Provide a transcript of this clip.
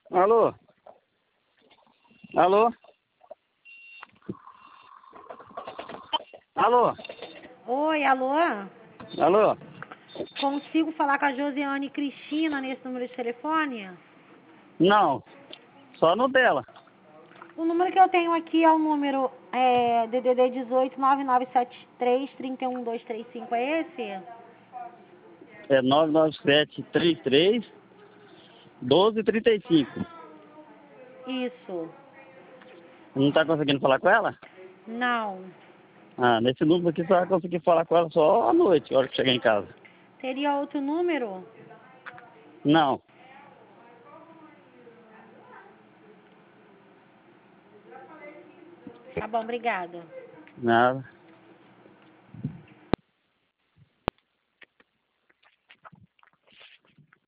Alô? Alô? Alô? Oi, alô? Alô? Consigo falar com a Josiane Cristina nesse número de telefone? Não, só no dela. O número que eu tenho aqui é o número DDD 18 9973 31235, é esse? É 99733 1235. Isso. Não tá conseguindo falar com ela? Não. Ah, nesse número aqui você vai conseguir falar com ela só à noite, a hora que chegar em casa. Teria outro número? Não. Tá bom, obrigada. Nada.